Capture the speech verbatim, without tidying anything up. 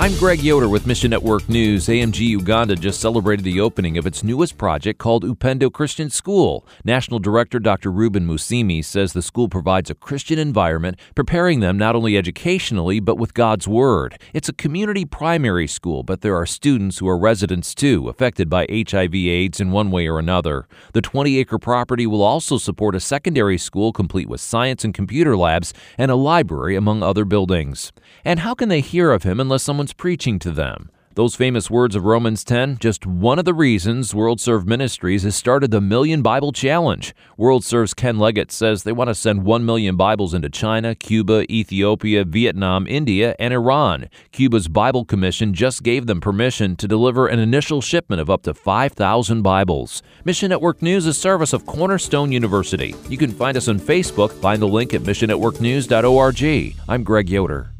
I'm Greg Yoder with Mission Network News. A M G Uganda just celebrated the opening of its newest project called Upendo Christian School. National Director Doctor Ruben Musimi says the school provides a Christian environment, preparing them not only educationally but with God's Word. It's a community primary school, but there are students who are residents too, affected by H I V AIDS in one way or another. The twenty-acre property will also support a secondary school complete with science and computer labs and a library, among other buildings. And how can they hear of him unless someone's preaching to them? Those famous words of Romans ten, just one of the reasons World Serve Ministries has started the Million Bible Challenge. World Serve's Ken Leggett says they want to send one million Bibles into China, Cuba, Ethiopia, Vietnam, India, and Iran. Cuba's Bible Commission just gave them permission to deliver an initial shipment of up to five thousand Bibles. Mission Network News is a service of Cornerstone University. You can find us on Facebook. Find the link at mission network news dot org. I'm Greg Yoder.